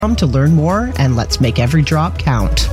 To learn more, and let's make every drop count.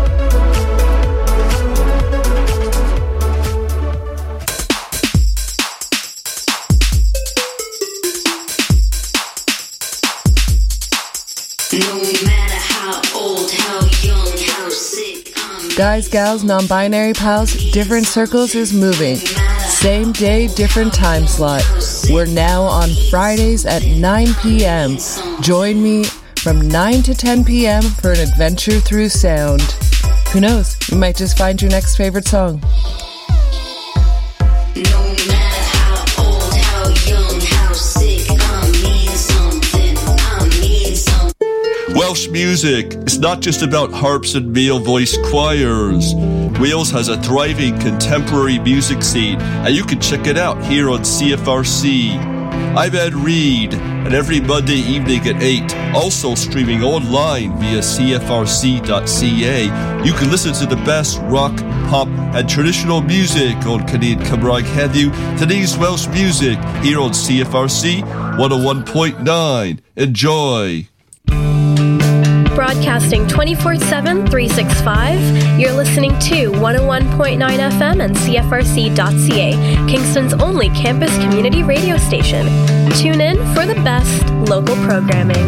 Guys, gals, non-binary pals, different circles is moving. Same day, different time slot. We're now on Fridays at 9 p.m. Join me from 9 to 10 p.m. for an adventure through sound. Who knows, you might just find your next favorite song. Welsh music is not just about harps and male voice choirs. Wales has a thriving contemporary music scene, and you can check it out here on CFRC. I'm Ed Reed, and every Monday evening at 8, also streaming online via CFRC.ca, you can listen to the best rock, pop, and traditional music on Canadian Cymraeg Heddiw, today's Welsh music here on CFRC 101.9. Enjoy! Broadcasting 24/7, 365, you're listening to 101.9 FM and CFRC.ca, Kingston's only campus community radio station. Tune in for the best local programming.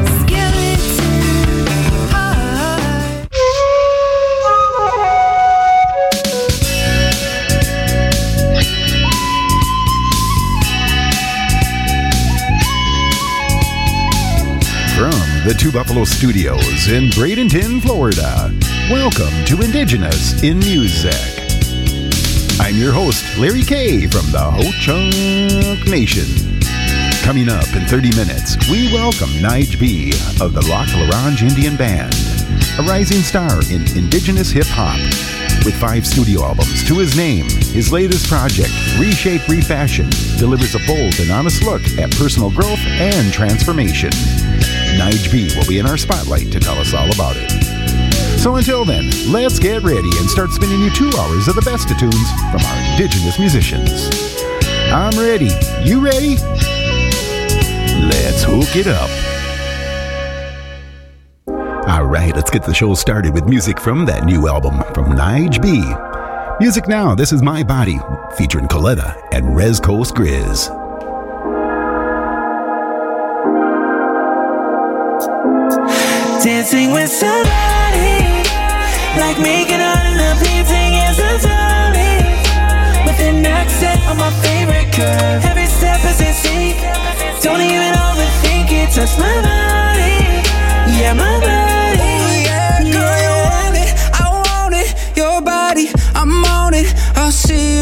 The Two Buffalo Studios in Bradenton, Florida. Welcome to Indigenous in Music. I'm your host, Larry Kay from the Ho-Chunk Nation. Coming up in 30 minutes, we welcome Nige B of the Lac La Ronge Indian Band, a rising star in Indigenous hip-hop. With 5 studio albums to his name, his latest project, Reshape Refashion, delivers a bold and honest look at personal growth and transformation. Nige B will be in our spotlight to tell us all about it. So until then, let's get ready and start spinning you 2 hours of the best of tunes from our Indigenous musicians. I'm ready. You ready? Let's hook it up. All right, let's get the show started with music from that new album from Nige B. Music now, this is My Body, featuring Coletta and Rez Coast Grizz. Dancing with somebody, like making out in a painting is a zombie. With an accent on my favorite curve, every step is insane. Don't even overthink it, touch my body, yeah, my body. Oh yeah, girl, you want it, I want it. Your body, I'm on it. I'll see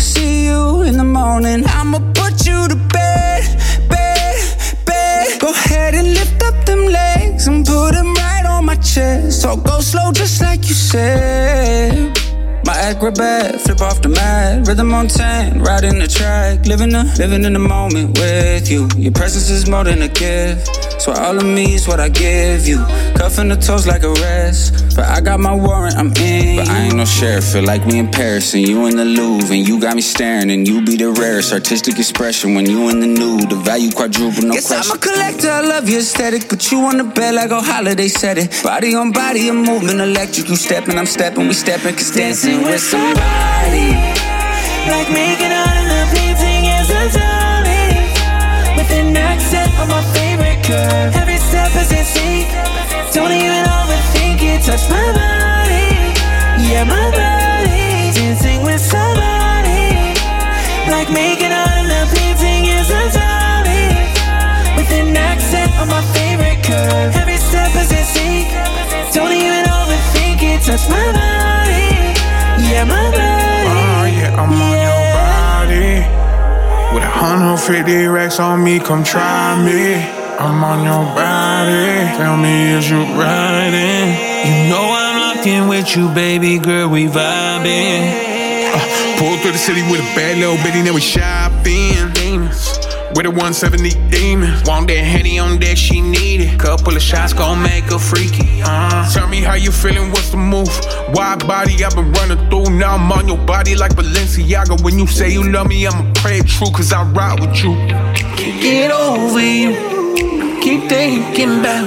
you in the morning. I'ma put you to bed, bed, bed. Go ahead and lift up them legs and put them right on my chest. So go slow just like you said. My acrobat, flip off the mat, rhythm on 10, riding the track, living in the moment with you. Your presence is more than a gift, so all of me is what I give you. Cuffing the toes like a rest, but I got my warrant, I'm in. But I ain't no sheriff, feel like we in Paris and you in the Louvre, and you got me staring, and you be the rarest artistic expression when you in the nude. The value quadruple, no question. I'm a collector, I love your aesthetic, put you on the bed like a holiday setting. Body on body, a movement electric. You stepping, I'm stepping, we stepping, cause dancing with somebody, like making out in a painting is a zombie. With an accent on my favorite curve, every step is insane. Don't even overthink it, touch my body, yeah, my body. Dancing with somebody, like making out in a painting is a zombie. With an accent on my favorite curve, every step is insane. Don't even overthink it, touch my body, yeah, my body. Oh yeah, I'm on your body. With 150 racks on me, come try me. I'm on your body. Tell me, is you riding? You know I'm locked in with you, baby girl, we vibing. Pulled through the city with a bad little bitty, then we shopping. With a 170 demon, want that Henny on deck, she need it. Couple of shots gon' make her freaky. Tell me how you feeling, what's the move? Wide body, I've been running through. Now I'm on your body like Balenciaga. When you say you love me, I'ma pray it true, cause I ride with you. Can't get over you, keep thinking about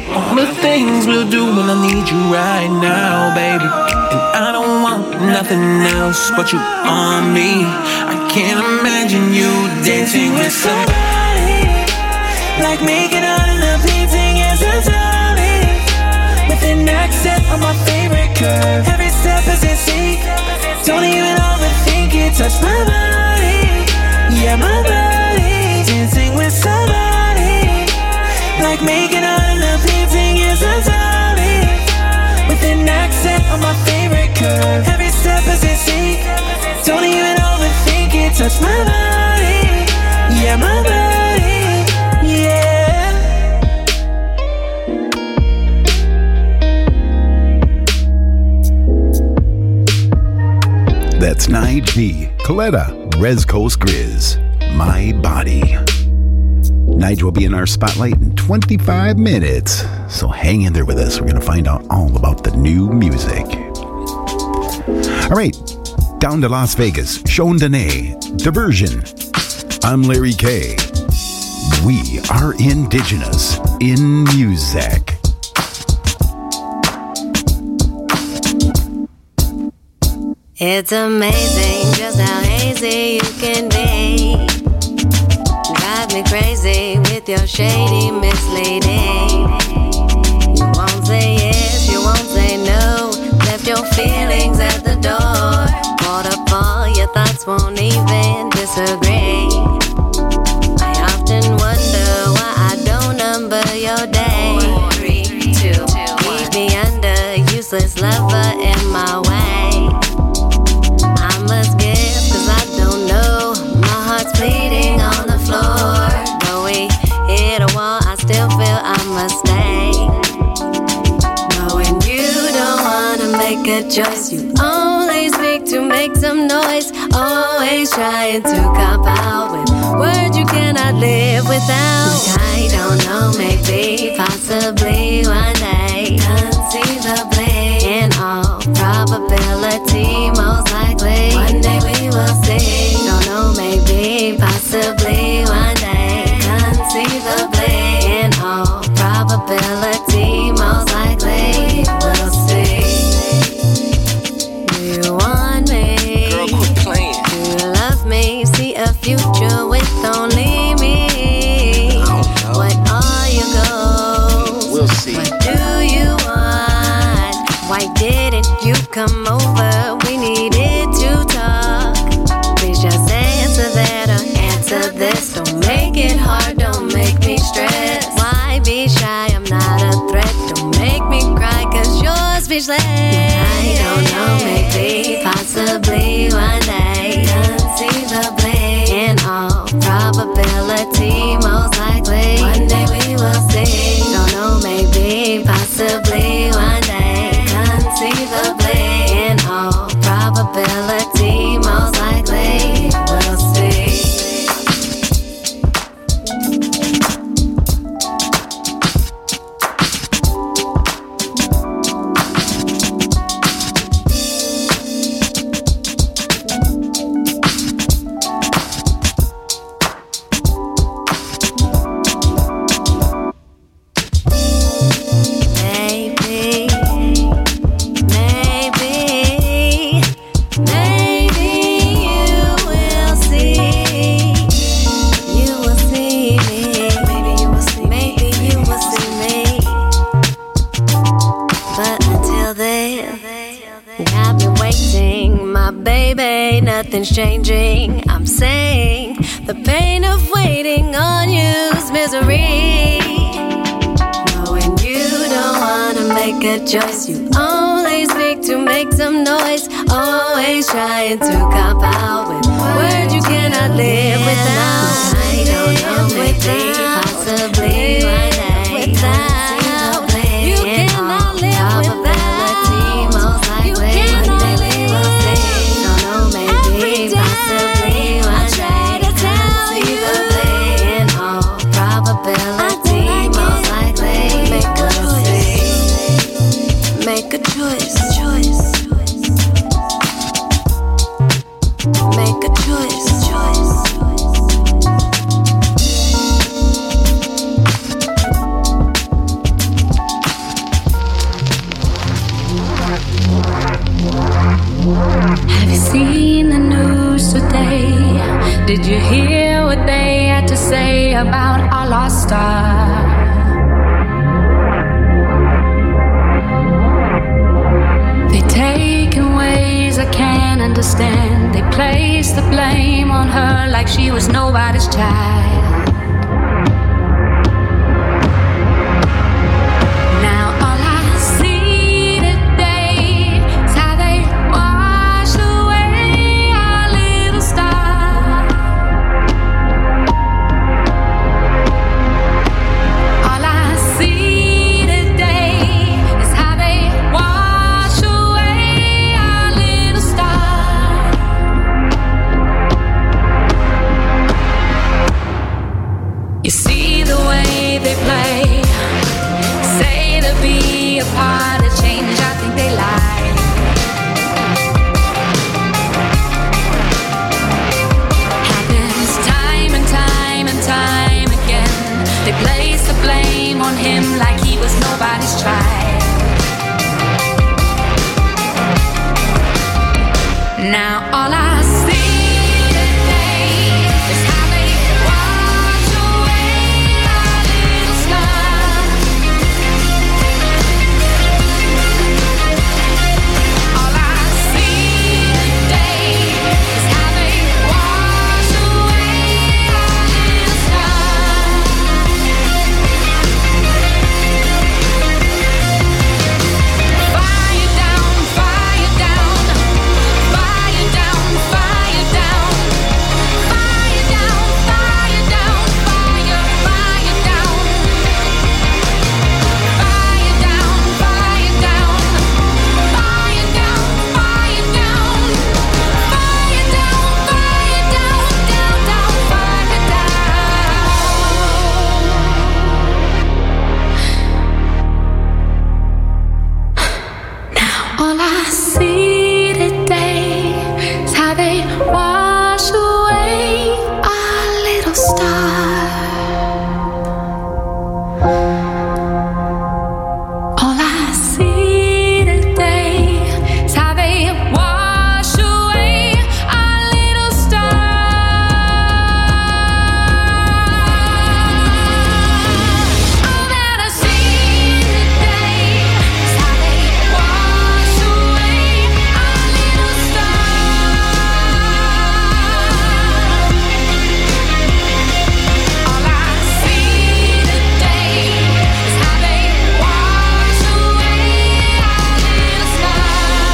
All the things we'll do when I need you right now, baby. And I don't want nothing else but you on me. I can't imagine you dancing with somebody, like making out in a painting as a zombie, with an accent on my favorite curve. Every step is a secret. Don't even overthink it. Touch my body, yeah, my body. Dancing with somebody, like making out in a painting is a zombie, with an accent on my favorite curve. Every step is a secret. Don't even overthink it. Touch my body, yeah, my body, yeah. That's Nige B, Coletta, Rez Coast Grizz, My Body. Nige will be in our spotlight in 25 minutes, so hang in there with us. We're going to find out all about the new music. All right, down to Las Vegas, Sean Dene, Diversion. I'm Larry K. We are indigenous in music. It's amazing just how hazy you can be. Drive me crazy with your shady misleading. You won't say yes, you won't say no. Left your feelings at the door. Waterfall, your thoughts won't even disagree. I often wonder why I don't number your day. 4, 3, 2, keep me under, useless lover in my way. I must guess, cause I don't know. My heart's bleeding on the floor. Though we hit a wall, I still feel I must stay. Knowing you don't wanna make a choice. You only speak to make some noise. Always trying to cop out with words you cannot live without. I don't know, maybe, possibly one day. Conceivably, in all probability, most likely one day we will see. Don't know, maybe, possibly one day. Conceivably, in all probability, most likely we'll see. Do you want me? Girl, quit playing. Do you love me? See a future with only me? I don't know. What are your goals? We'll see. What do you want? Why didn't you come over? We needed to talk. Please just answer that or answer this. Don't make it hard, don't make me stress. Why be shy? I'm not a threat. Don't make me cry cause you're speechless. I don't know, maybe, possibly one day. Conceivably, in all probability, most likely one day we will see. Don't know, maybe, possibly one day. Conceivably, in all probability, most likely we'll see. Nothing's changing. I'm saying the pain of waiting on you's misery. Knowing you don't wanna make a choice. You only speak to make some noise. Always trying to cop out with words you cannot live without. I don't know, maybe, possibly one day. Without you cannot live without. Most likely one day we will see. Don't know, maybe, possibly one day. Conceivably, in all probability, most likely we'll see. Make a choice. Make a choice. Did you hear what they had to say about our lost star? They take in ways I can't understand. They place the blame on her like she was nobody's child. Now all I see today is how they wash away our little star. All I see today is how they wash away our little star. You see the way they play, say to be a part of change, I think they lie. Happens time and time and time again. They place the blame on him like he was nobody's child. Now all I see today is how they wash away our little star. All I see today is how they wash away our little star. Fire down, fire down, fire down, fire down, fire down, fire down, fire, fire down, fire down, fire down, fire down, fire down, fire down, fire down, down, down, fire down. Now all I see today is how they wash away our little star. All I see today is how they wash away our little star. All that I see today is how they wash away our little star. All I see today is how they wash away our little star.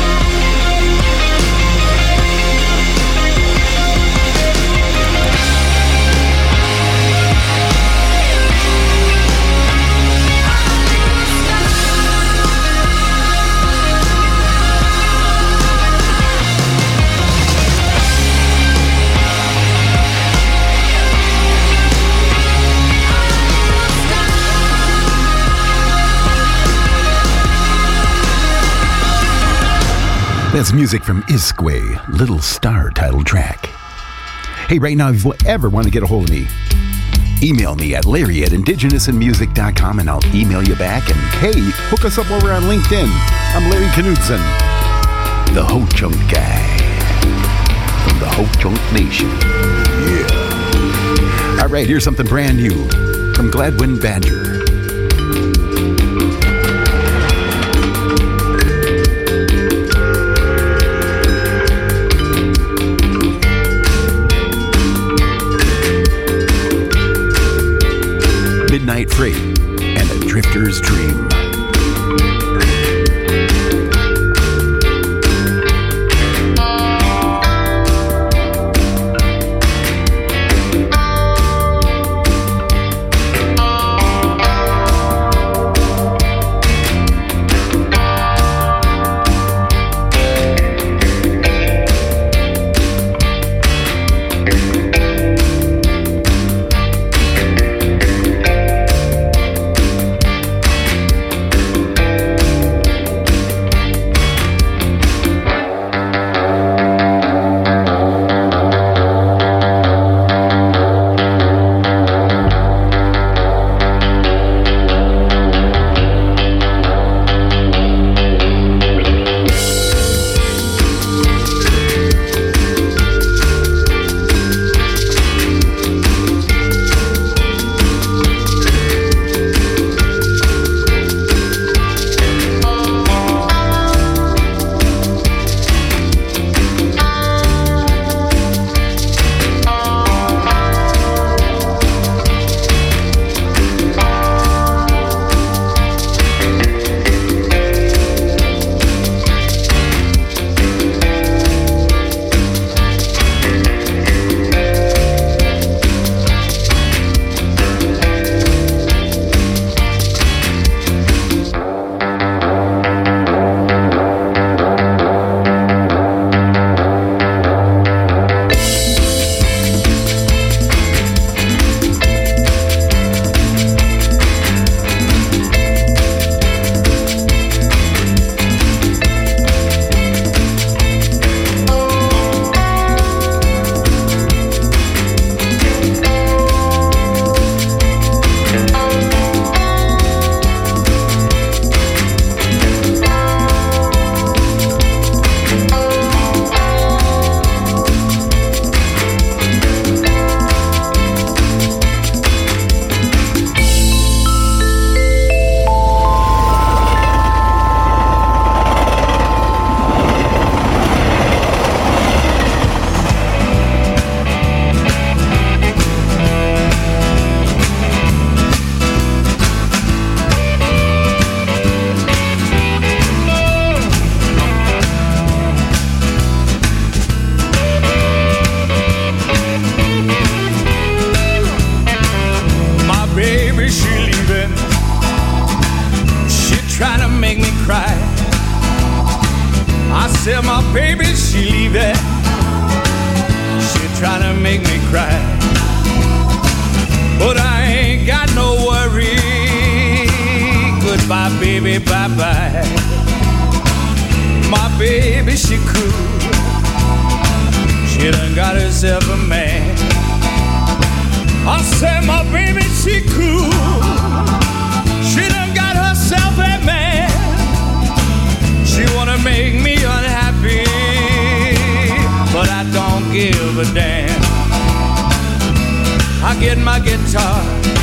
That's music from Iskway, Little Star title track. Hey, right now, if you ever want to get a hold of me, email me at larry@indigenousinmusic.com and I'll email you back. And hey, hook us up over on LinkedIn. I'm Larry Knudsen, the Ho-Chunk guy from the Ho-Chunk Nation. Yeah. All right, here's something brand new from Gladwin Badger. Midnight Freight and A Drifter's Dream. trying to make me cry. I said my baby, she leave it. She trying to make me cry. But I ain't got no worry. Goodbye, baby, bye-bye. My baby, she cool. She done got herself a man. I said my baby, she cool. She done got herself a man. She wanna make me unhappy, but I don't give a damn. I get my guitar,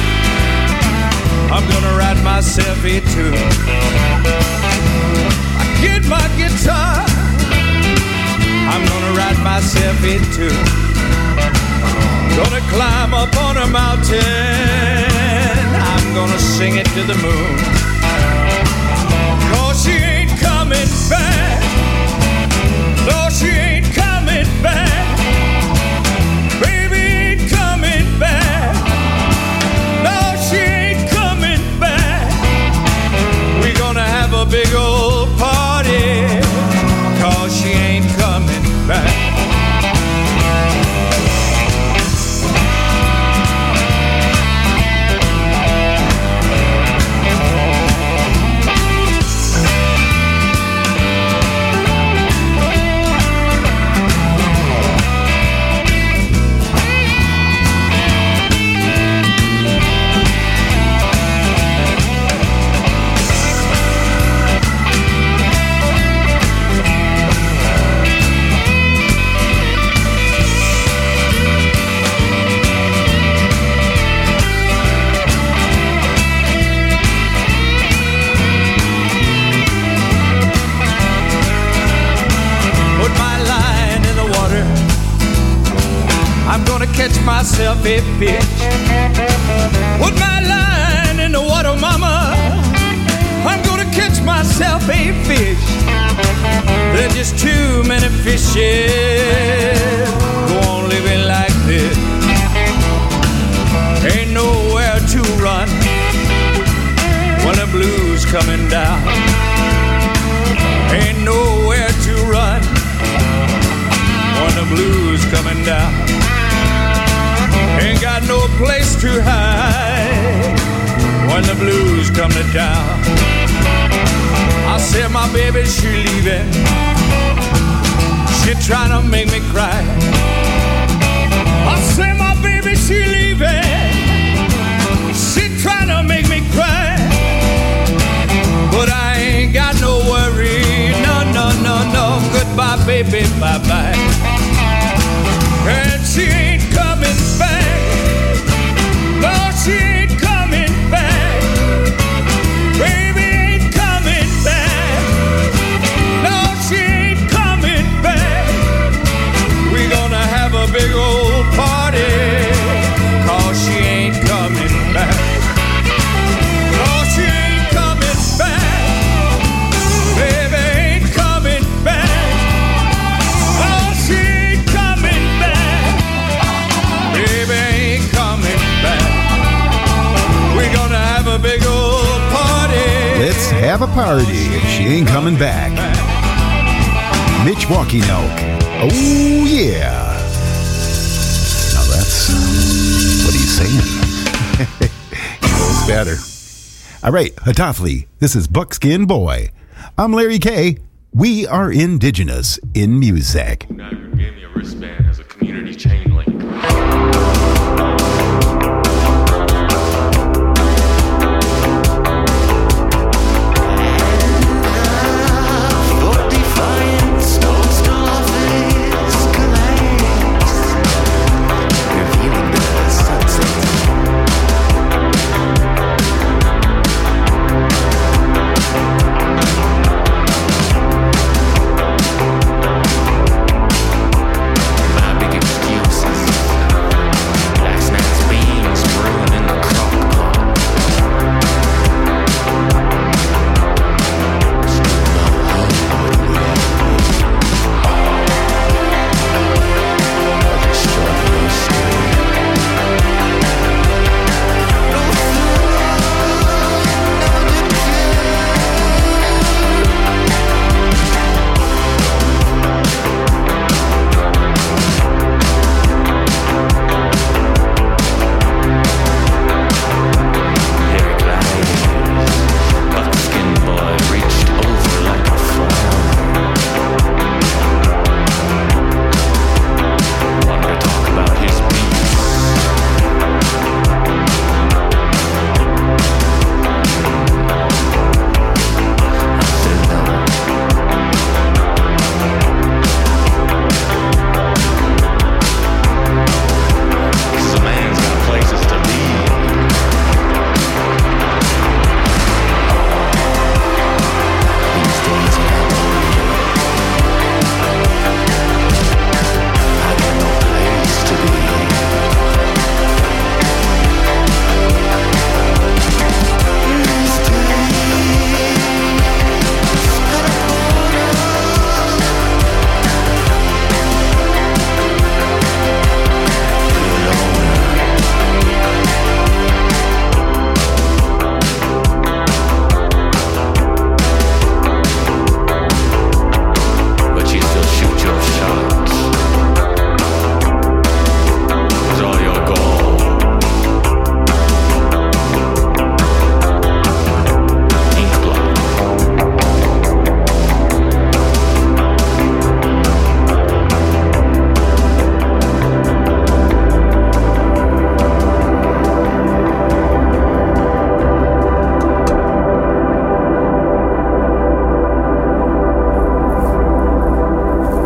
I'm gonna write myself a tune. I get my guitar, I'm gonna write myself a tune. Gonna climb up on a mountain, I'm gonna sing it to the moon. 'Cause she ain't coming back. No, she ain't coming back. Baby ain't coming back. No, she ain't coming back. We're gonna have a big old party, 'cause she ain't coming back. I'm gonna catch myself a fish. Put my line in the water, mama. I'm gonna catch myself a fish. There's just too many fishes go on living like this. Ain't nowhere to run when the blues coming down. Ain't nowhere to run when the blues coming down. Ain't got no place to hide when the blues come to town. I said my baby, she leaving. She trying to make me cry. I said my baby, she leaving. She trying to make me cry. But I ain't got no worry. No, no, no, no. Goodbye, baby, bye-bye. And she ain't coming back. No, she ain't coming back. Baby ain't coming back. No, she ain't coming back. We gonna have a big old party, 'cause she ain't coming back. No, she ain't coming back. Baby ain't coming back. No, she ain't coming back. Baby ain't coming back. We're gonna have a big old party. Let's have a party. She ain't coming back. Mitch Walkenoke. Oh, yeah. Now that's what he's saying. He knows better. All right, Hatafli, this is Buckskin Boy. I'm Larry K. We are indigenous in music. Niagara gave me a wristband as a community chain link. My big excuse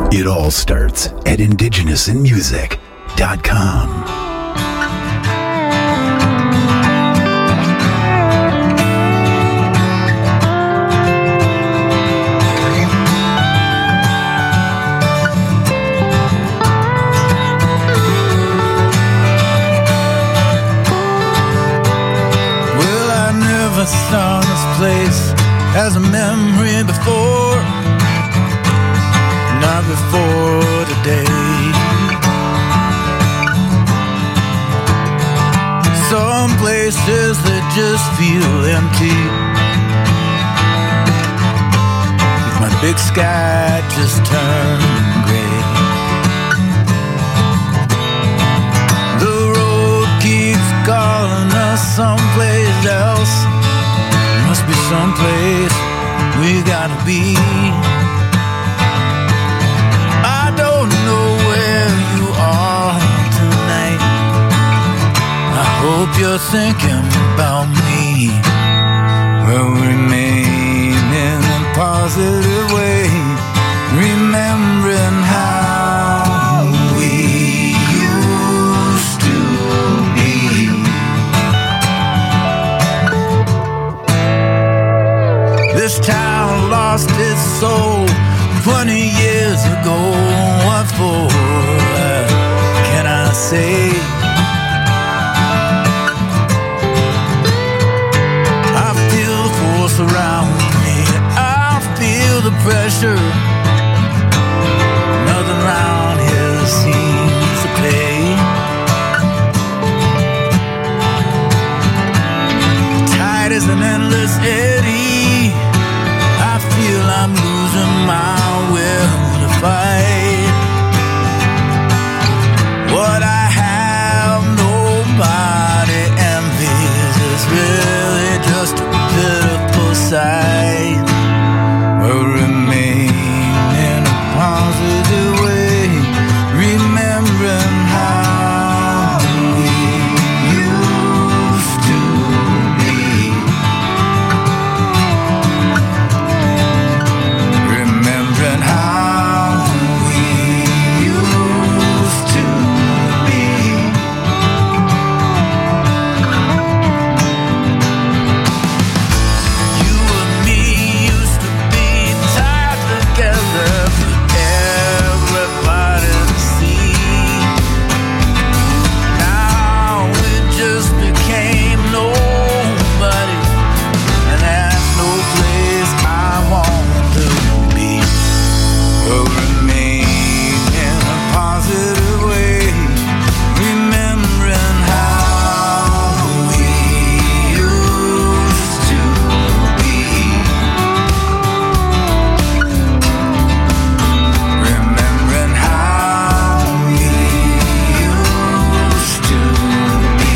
It all starts at indigenousinmusic.com. Saw this place as a memory before, not before today. Some places that just feel empty. My big sky just turned gray. The road keeps calling us someplace else. Must be someplace we gotta be. I don't know where you are tonight. I hope you're thinking about me. Well, remain in a positive way, remembering how we used to be. This town lost its soul 20 years ago. What for? Can I say? I feel the force around me. I feel the pressure. Nothing around here seems to pay. Tide is an endless eddy. I feel I'm losing my will to fight. What I have, nobody envies. It's really just a pitiful sight. But remain in a positive way, remembering how we used to be. Remembering how we used to be. You and me used to be tied together for everybody to see. Now we just became nobody, and that's no place I want to be. But remain in a positive way, remembering how we used to be. Remembering how we used to be.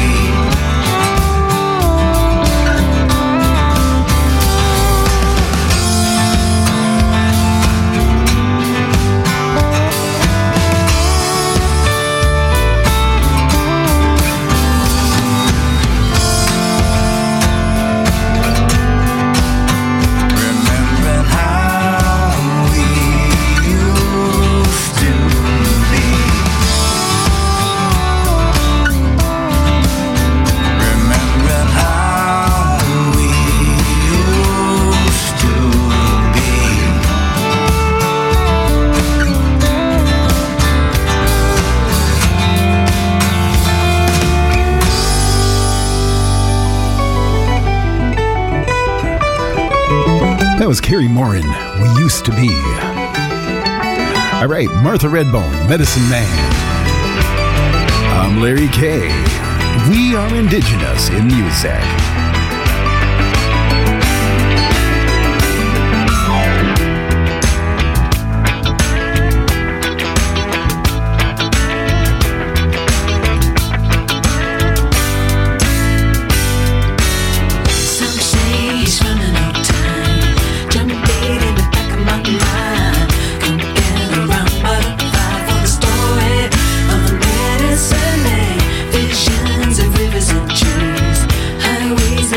Remembering how we used to be. Remembering how we used to be. That was Carrie Morin, We Used to Be. All right, Martha Redbone, Medicine Man. I'm Larry K. We are indigenous in music. Some say he's running out of time. Jump dead in the back of my mind. Come get around butterfly for the story of the medicine man. Visions of rivers and trees, highways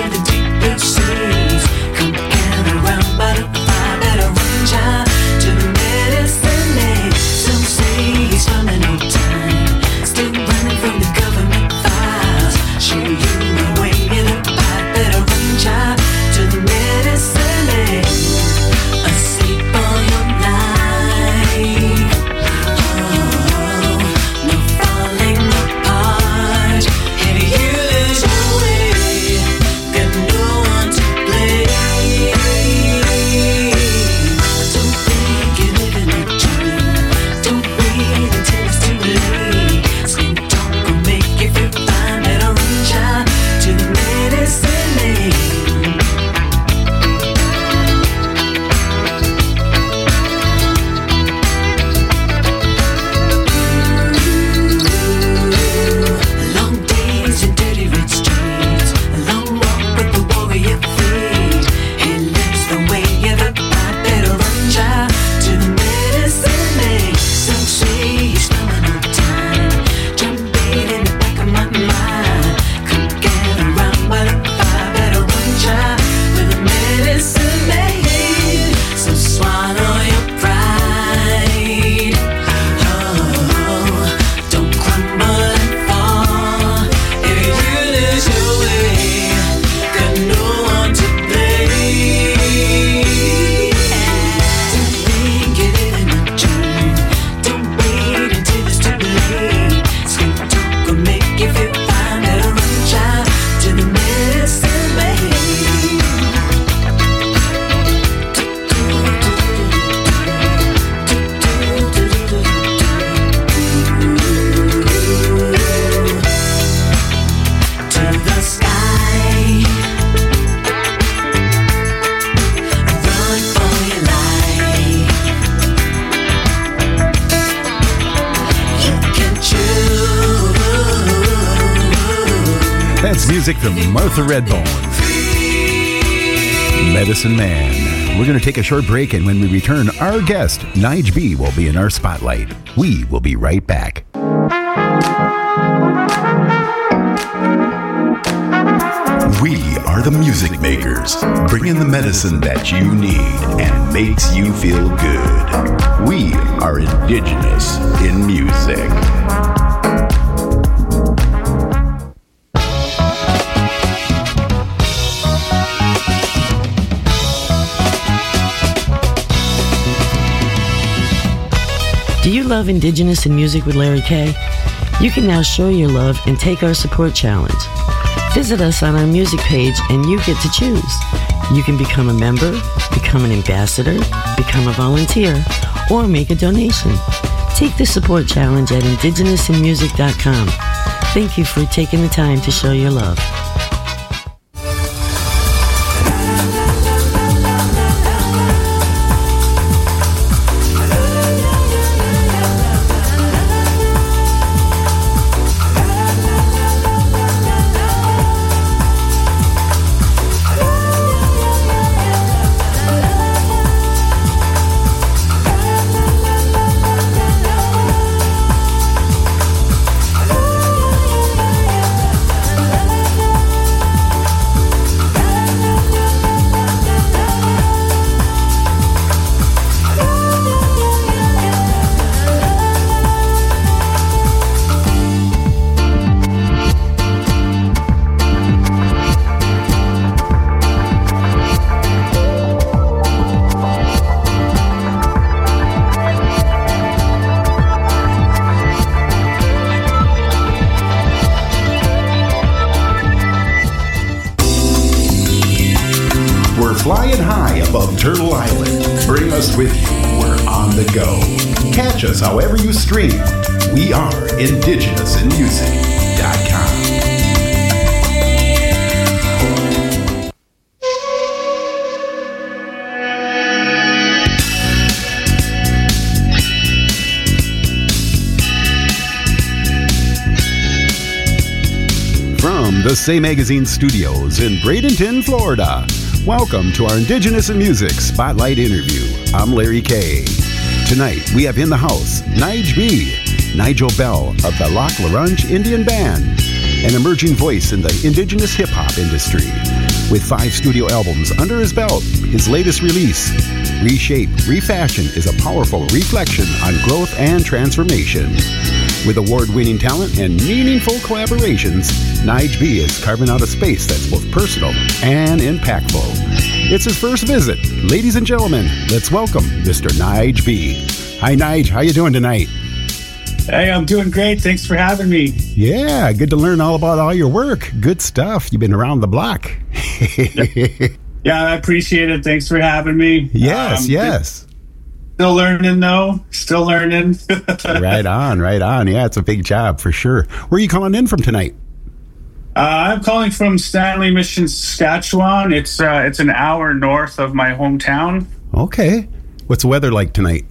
is music from Martha Redbone. Medicine Man. We're going to take a short break, and when we return, our guest, Nige B, will be in our spotlight. We will be right back. We are the music makers, bringing the medicine that you need and makes you feel good. We are indigenous in music. Do you love Indigenous in Music with Larry K? You can now show your love and take our support challenge. Visit us on our music page and you get to choose. You can become a member, become an ambassador, become a volunteer, or make a donation. Take the support challenge at indigenousinmusic.com. Thank you for taking the time to show your love. Flying high above Turtle Island. Bring us with you. We're on the go. Catch us however you stream. We are indigenousinmusic.com. From the Say Magazine studios in Bradenton, Florida. Welcome to our Indigenous in Music Spotlight interview. I'm Larry K. Tonight, we have in the house Nige B, Nigel Bell of the Lac La Runge Indian Band, an emerging voice in the Indigenous hip-hop industry. With 5 studio albums under his belt, his latest release, Reshape, Refashion, is a powerful reflection on growth and transformation. With award-winning talent and meaningful collaborations, Nige B is carving out a space that's both personal and impactful. It's his first visit. Ladies and gentlemen, let's welcome Mr. Nige B. Hi, Nige. How you doing tonight? Hey, I'm doing great. Thanks for having me. Yeah, good to learn all about all your work. Good stuff. You've been around the block. Yeah, I appreciate it. Thanks for having me. Yes, yes. Still learning, though. Still learning. Right on, right on. Yeah, it's a big job for sure. Where are you calling in from tonight? I'm calling from Stanley Mission, Saskatchewan. It's an hour north of my hometown. Okay. What's the weather like tonight?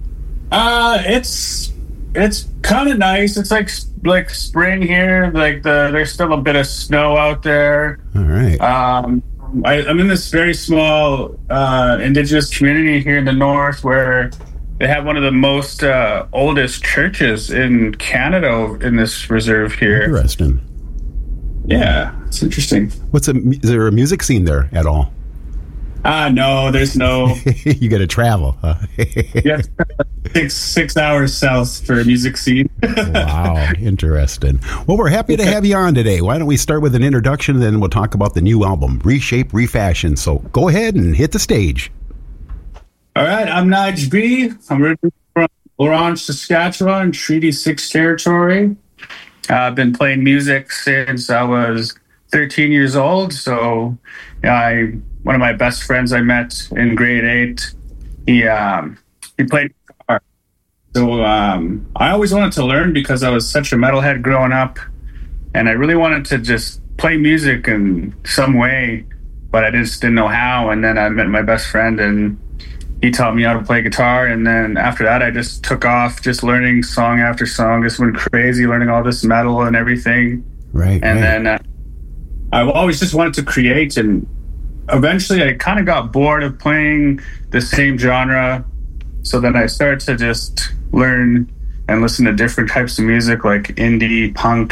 It's kind of nice. It's like spring here. There's still a bit of snow out there. All right. I'm in this very small Indigenous community here in the north where they have one of the most oldest churches in Canada in this reserve here. Interesting. Yeah, it's interesting. Is there a music scene there at all? No, there's no. You got to travel. Huh? Yeah, 6 hours south for a music scene. Wow, interesting. Well, we're happy to have you on today. Why don't we start with an introduction, then we'll talk about the new album, Reshape, Refashion. So go ahead and hit the stage. All right, I'm Nige B. I'm originally from La Runge, Saskatchewan, Treaty 6 territory. I've been playing music since I was 13 years old. So one of my best friends I met in grade 8, he played guitar. So I always wanted to learn because I was such a metalhead growing up, and I really wanted to just play music in some way, but I just didn't know how. And then I met my best friend, and he taught me how to play guitar. And then after that, I just took off, just learning song after song, just went crazy, learning all this metal and everything. Right. And then I've always just wanted to create, and eventually I kind of got bored of playing the same genre. So then I started to just learn and listen to different types of music, like indie, punk,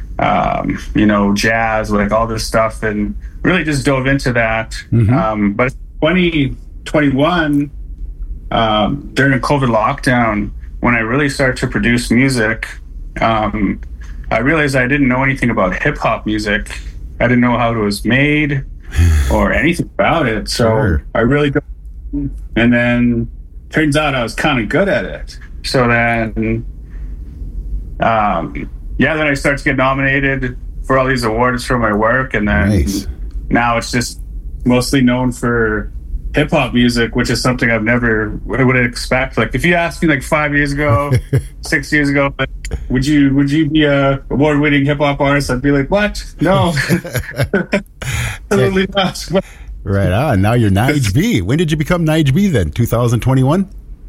jazz, like all this stuff, and really just dove into that. But 2021, during COVID lockdown, when I really started to produce music, I realized I didn't know anything about hip hop music. I didn't know how it was made or anything about it. So I really, and then turns out I was kind of good at it. So then, then I started to get nominated for all these awards for my work. And then now it's just mostly known for hip hop music, which is something I've never would expect. Like if you asked me like 5 years ago, 6 years ago, would you be a award-winning hip hop artist? I'd be like, what? No, absolutely not. Right on. Now you're Nige B. When did you become Nige B then? 2021?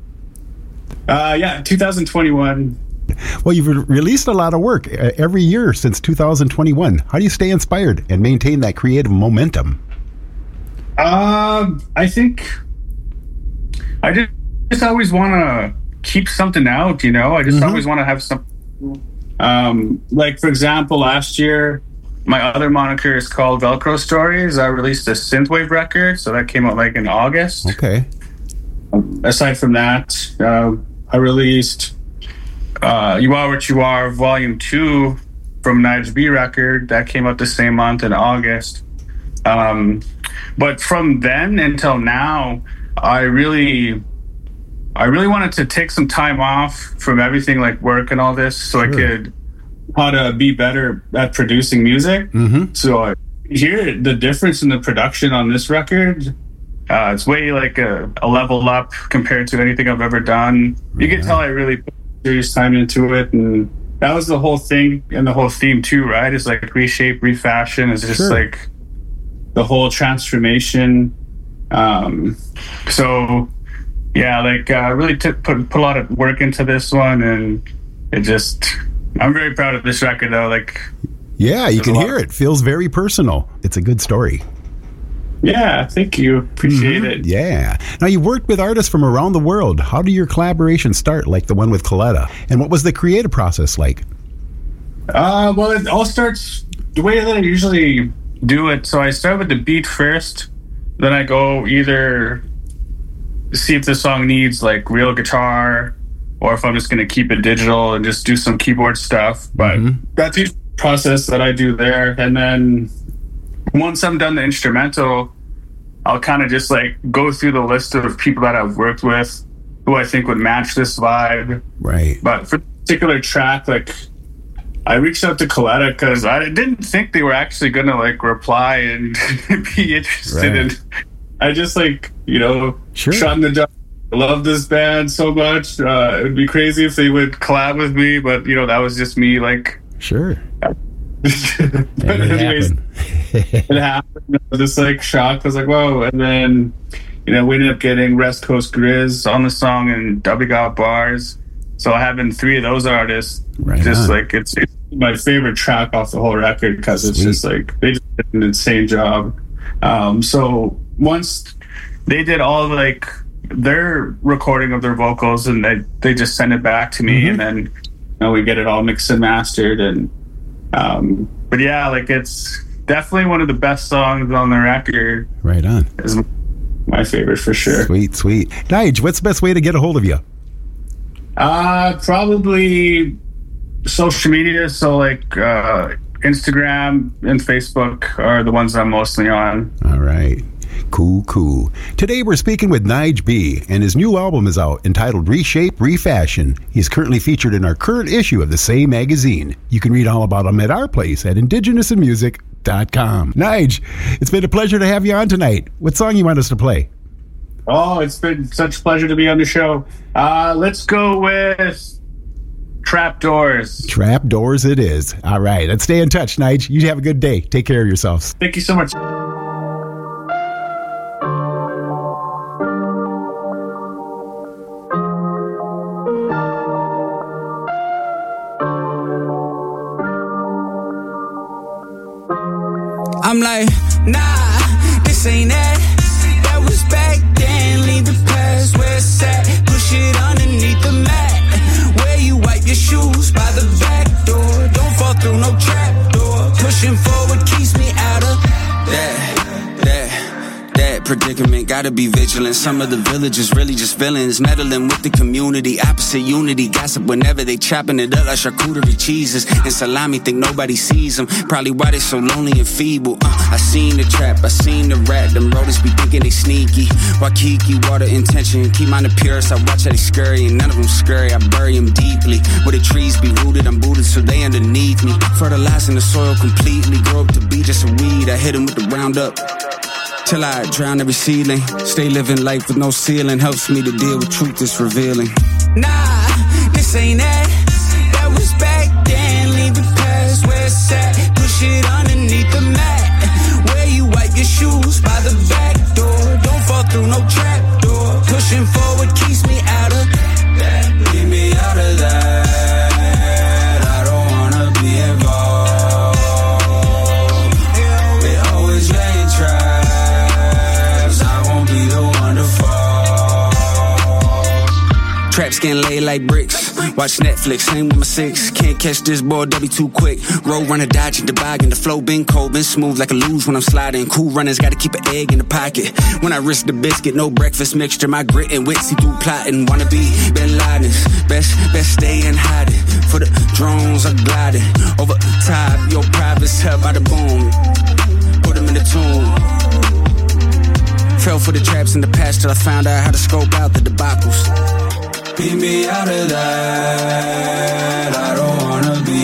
2021. Well, you've released a lot of work every year since 2021. How do you stay inspired and maintain that creative momentum? I think I just always want to keep something out, I just always want to have something. Like, for example, last year, my other moniker is called Velcro Stories. I released a synthwave record, so that came out like in August. Okay. Aside from that, I released You Are What You Are Volume 2 from Nige B record. That came out the same month in August. But from then until now, I really wanted to take some time off from everything, like work and all this, so I could how to be better at producing music. So I hear the difference in the production on this record. It's way like a level up compared to anything I've ever done. You can tell I really put serious time into it, and that was the whole thing and the whole theme too, right? It's like reshape, refashion. It's just like the whole transformation. Really put a lot of work into this one, and I'm very proud of this record though. Yeah, you can hear it. Feels very personal. It's a good story. Yeah, thank you. Appreciate it. Yeah. Now, you worked with artists from around the world. How do your collaborations start, like the one with Coletta? And what was the creative process like? Well, it all starts the way that I usually do it. So I start with the beat first. Then I go either see if the song needs like real guitar, or if I'm just going to keep it digital and just do some keyboard stuff. But that's the process that I do there. And then once I'm done the instrumental, I'll kind of just like go through the list of people that I've worked with who I think would match this vibe. Right. But for this particular track, like, I reached out to Coletta because I didn't think they were actually going to like reply and be interested in. I just shot in the dark. I love this band so much. It would be crazy if they would collab with me, but that was just me like. Sure. But anyways, it happened. I was just like shocked. I was like, whoa. And then, we ended up getting West Coast Grizz on the song and W Got Bars. So having three of those artists, it's my favorite track off the whole record because it's just like they just did an insane job. So once they did all like their recording of their vocals, and they just send it back to me, and then we get it all mixed and mastered. And but yeah, like it's definitely one of the best songs on the record. Right on. It's my favorite for sure. Sweet. Nige, what's the best way to get a hold of you? Probably social media. So like Instagram and Facebook are the ones I'm mostly on. All right. Cool. Today we're speaking with Nige B, and his new album is out entitled Reshape, Refashion. He's currently featured in our current issue of the same magazine. You can read all about him at our place at indigenousinmusic.com. Nige, it's been a pleasure to have you on tonight. What song you want us to play? Oh, it's been such a pleasure to be on the show. Let's go with Trapdoors. Trapdoors it is. All right, let's stay in touch, Nige. You have a good day. Take care of yourselves. Thank you so much. I'm like, nah, this ain't that. That was back then, leave the past where it's at. Push it underneath the mat. Where you wipe your shoes by the back door. Don't fall through no trap door. Pushing forward keeps me out of that predicament. Gotta be vigilant. Some of the villagers really just villains, meddling with the community. Opposite unity, gossip whenever they chopping it up like charcuterie cheeses and salami. Think nobody sees them. Probably why they so lonely and feeble. I seen the trap, I seen the rat. Them rodents be thinking they sneaky. Waikiki, water intention. Keep mine the purest. I watch how they scurry, and none of them scurry. I bury them deeply. Where the trees be rooted, I'm booted, so they underneath me. Fertilizing the soil completely. Grow up to be just a weed. I hit them with the roundup till I drown every seedling. Stay living life with no ceiling. Helps me to deal with truth that's revealing. Nah, this ain't that. That was back then. Leave the past where it's at. Push it underneath the mat. Where you wipe your shoes by the back door. Don't fall through no trap door. Pushing forward keeps me out of that. Leave me out of that. I don't wanna be involved. They always laying traps. Traps getting laid like bricks. Watch Netflix, same with my 6. Can't catch this boy, W too quick. Roll runner, dodging the bog, and the flow been cold, been smooth like a luge when I'm sliding. Cool runners, gotta keep an egg in the pocket. When I risk the biscuit, no breakfast mixture. My grit and wit see through plotting. Wanna be Bin Laden's. Best stay and hiding. For the drones are gliding. Over top, your private's held by the boom. Put them in the tomb. Fell for the traps in the past till I found out how to scope out the debacles. Keep me out of that. I don't wanna be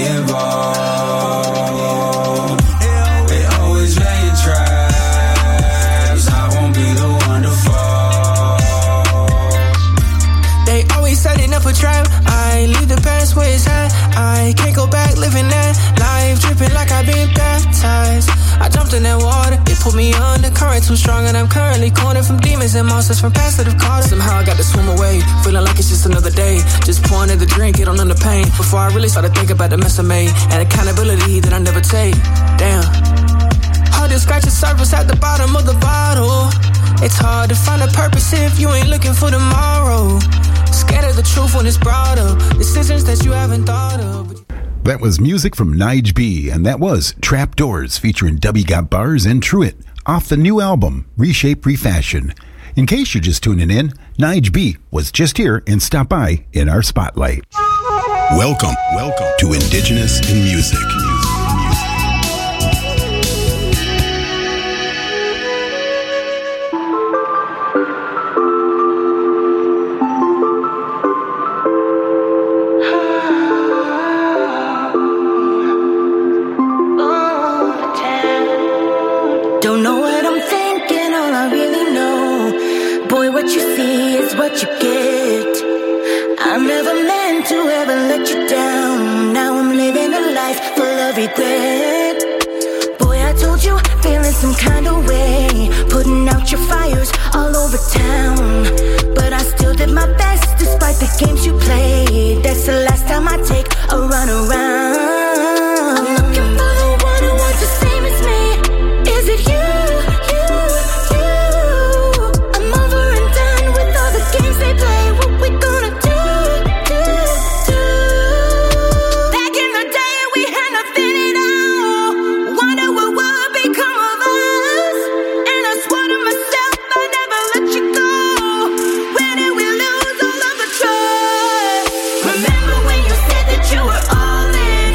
involved. They always laying traps. I won't be the one to fall. They always setting up a trap. I leave the past where it's at. I can't go back living that life, dripping like I've been baptized. I jumped in that water, it put me on the current too strong, and I'm currently cornered from demons and monsters from past that have caught us. Somehow I got to swim away, feeling like it's just another day. Just pouring in the drink, it on the pain. Before I really started thinking about the mess I made and accountability that I never take. Damn. Hard to scratch the surface at the bottom of the bottle. It's hard to find a purpose if you ain't looking for tomorrow. Scared of the truth when it's brought up. Decisions that you haven't thought of. That was music from Nige B, and that was Trapdoors featuring W Got Bars and Truett off the new album, Reshape, Refashion. In case you're just tuning in, Nige B was just here and stopped by in our spotlight. Welcome to Indigenous in Music. Don't know what I'm thinking, all I really know. Boy, what you see is what you get. I never meant to ever let you down. Now I'm living a life full of regret. Boy, I told you, feeling some kind of way. Putting out your fires all over town. But I still did my best despite the games you played. That's the last time I take a run around. I'm looking for the one who wants the same as me. Is it you? I'm over and done with all the games they play. What we gonna do? Back in the day we had nothing at all. Wonder what would become of us. And I swore to myself I'd never let you go. Where did we lose all of the trust? Remember when you said that you were all in?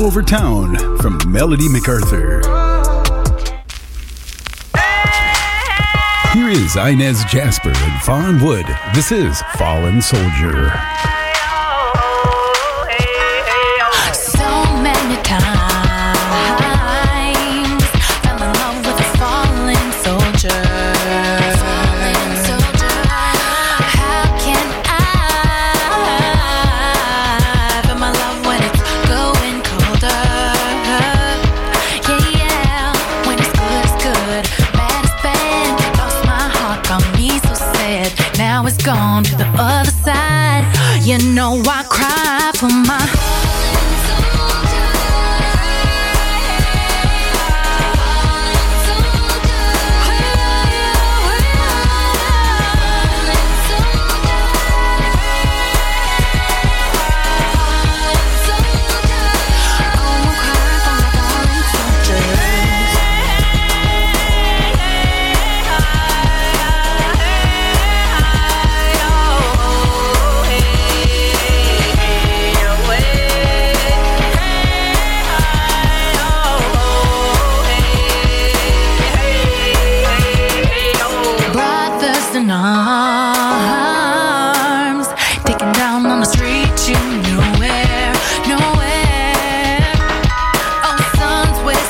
Over Town from Melody MacArthur. Here is Inez Jasper and Fawn Wood. This is Fallen Soldier. So many times fell in love with a fallen soldier. How can I feel my love when it's going colder? Yeah, when it's good, bad is bad. Lost my heart, found me so sad. Now it's gone to the other side. You know I cry for my arms, taken down on the street, you nowhere, nowhere. Oh, sons with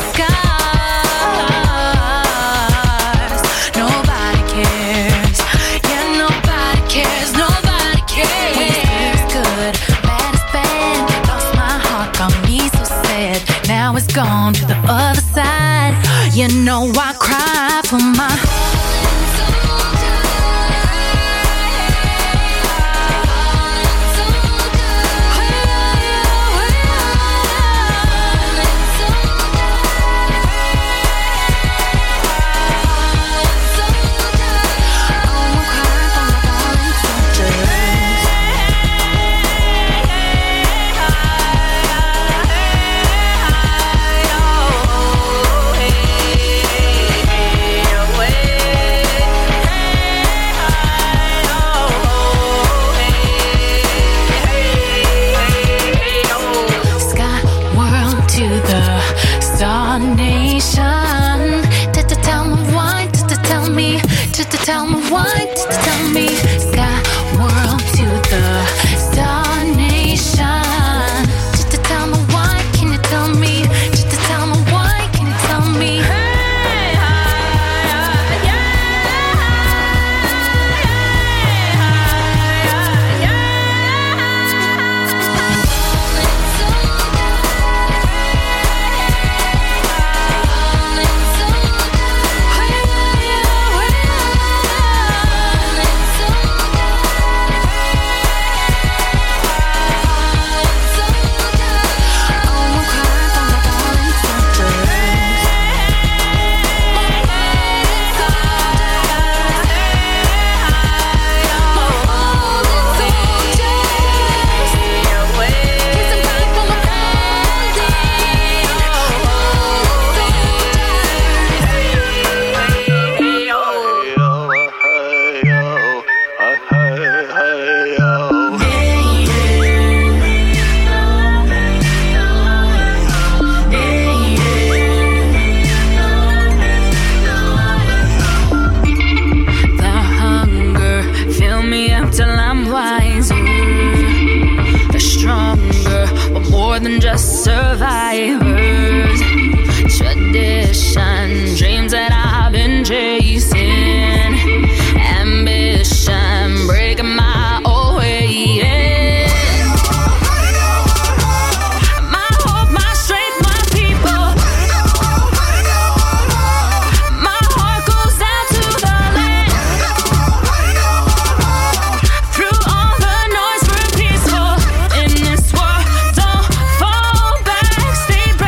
scars, nobody cares. Yeah, nobody cares, nobody cares. When it's good, bad is bad. Lost my heart, found me so sad. Now it's gone to the other side. You know I cry for my tell me why, tell me sky world to the star nation. Just to tell me why, can you tell me? Just to tell me why, can you tell me? Than just survivors. Tradition, dreams that I've been chasing. Ambition, breaking my own way. Yeah. My hope, my strength, my people. My heart goes out to the land. Through all the noise, we're peaceful in this world. Don't fall back, stay back.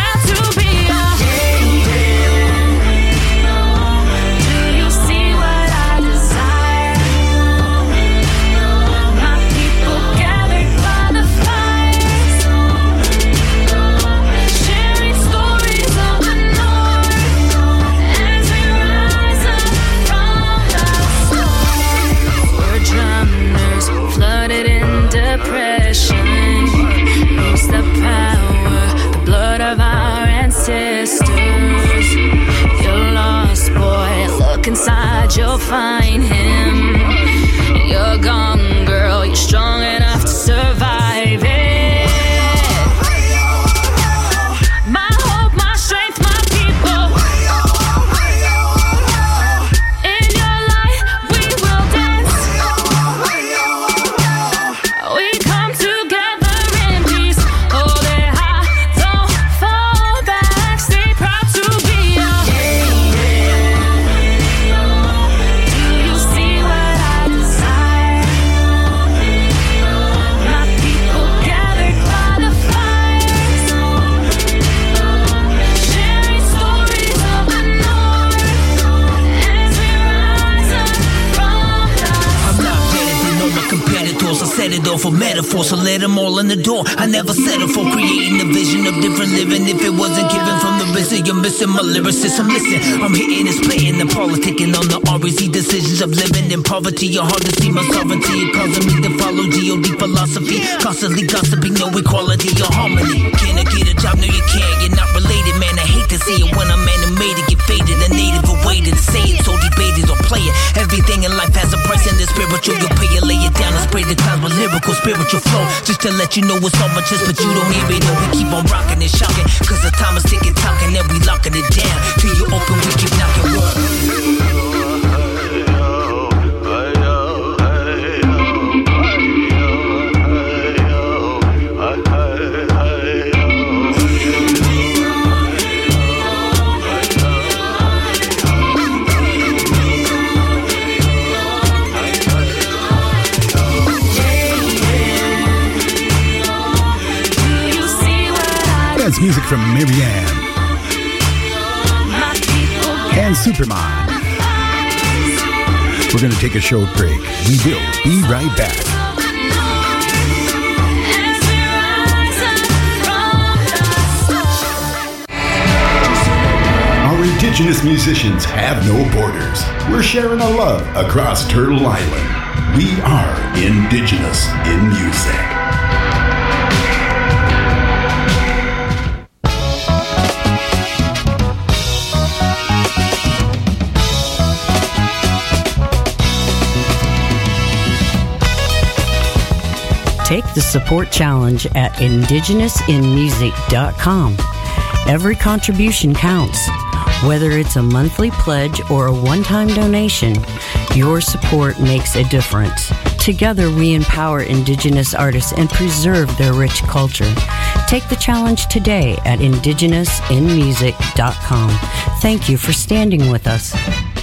inside, you'll find him. You're gone, girl, you're strong enough to survive it. My hope, my strength, my people. In your light, we will dance. We come together in peace. Hold it high, don't fall back. Stay proud to be young. Do you see what I desire? My people gathered by the fires, sharing stories of the north as we rise up from dust. I'm not better than all my competitors. I set it all for metaphors, so let them all in the door. I never settle for creating a vision of different living. If it wasn't given from the vision, you're missing my lyricism. Listen, I'm hitting this playing the politicking on the REZ decisions of living in poverty. You're hard to see my sovereignty. It causing me to follow GOD philosophy. Constantly gossiping, no equality or harmony. Can I get a job? No, you can't. You're not related, man. I hate to see it when I'm animated. Get faded, a native awaited to say it, so debated or play it. Everything in life has a price, and the spiritual you'll pay it. Lay it down and spray the clouds with lyrical spiritual flow. Just to let you know it's all my chest, but you don't hear it. No, we keep on rocking and shocking, cause the time is ticking, talking, and we locking it down. Till you open, we keep knocking. That's music from Marianne and Superman. We're going to take a short break. We will be right back. Our indigenous musicians have no borders. We're sharing a love across Turtle Island. We are indigenous in music. Take the support challenge at indigenousinmusic.com. Every contribution counts. Whether it's a monthly pledge or a one-time donation, your support makes a difference. Together, we empower Indigenous artists and preserve their rich culture. Take the challenge today at indigenousinmusic.com. Thank you for standing with us.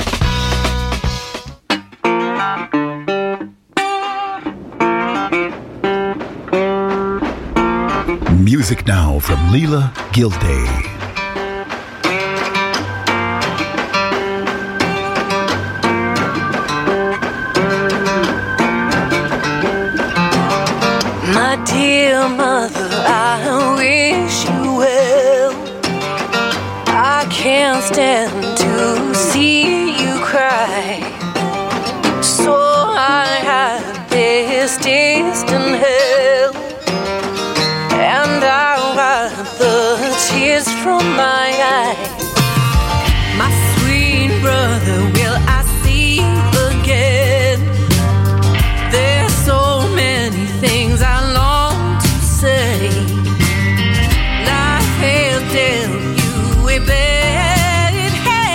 Music now from Leela Gilday. My dear mother, I wish you well. I can't stand to see you cry, so I have this distant hell, and I wipe the tears from my eyes. My sweet brother, will I see again? There's so many things I long to say. Life has dealt you a bad hand.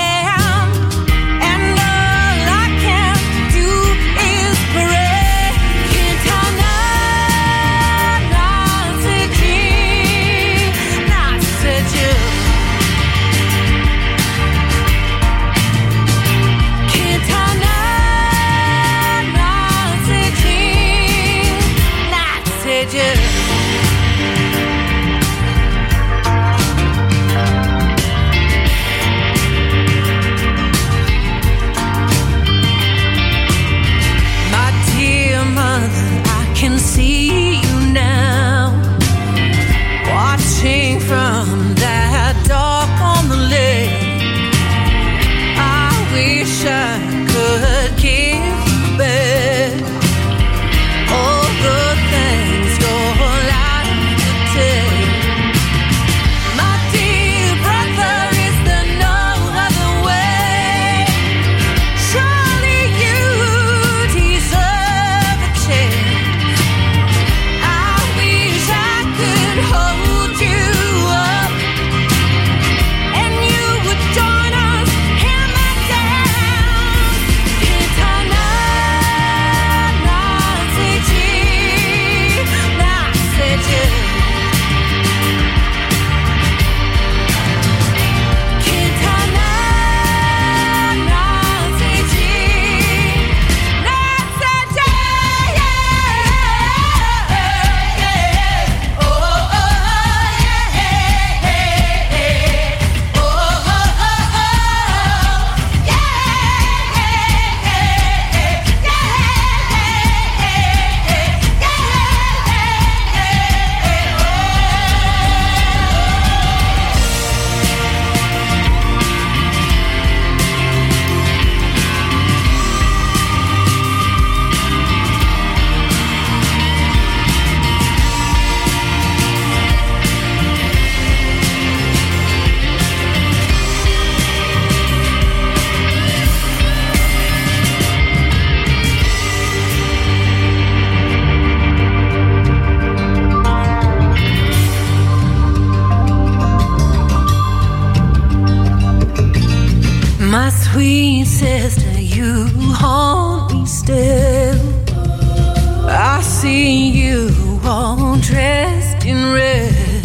sister, you haunt me still. I see you all dressed in red.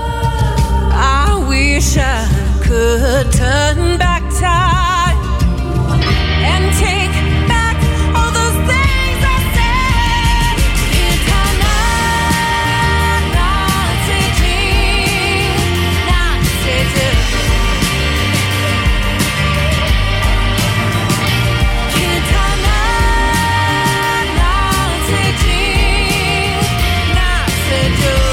I wish I could turn back time and take back all those things I said. Can't I not take me, not take it. Can't I not take me, not take it.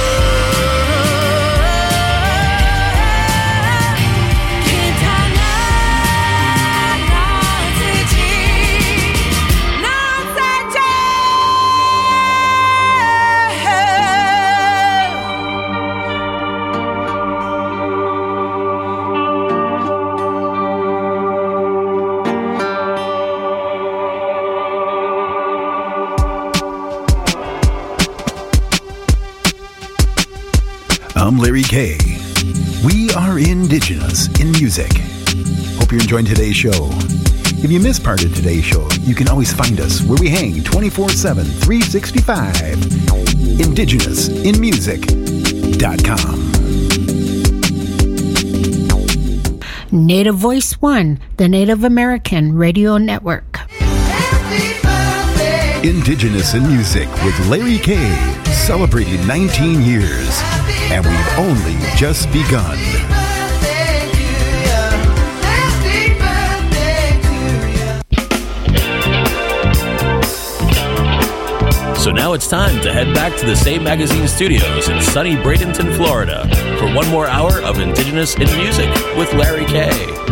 I'm Larry K. We are Indigenous in Music. Hope you're enjoying today's show. If you missed part of today's show, you can always find us where we hang 24/7, 365. IndigenousInMusic.com. Native Voice One, the Native American Radio Network. Indigenous in Music with Larry K. Celebrating 19 years. And we've only just begun. So now it's time to head back to the Save Magazine studios in sunny Bradenton, Florida for one more hour of Indigenous in Music with Larry K.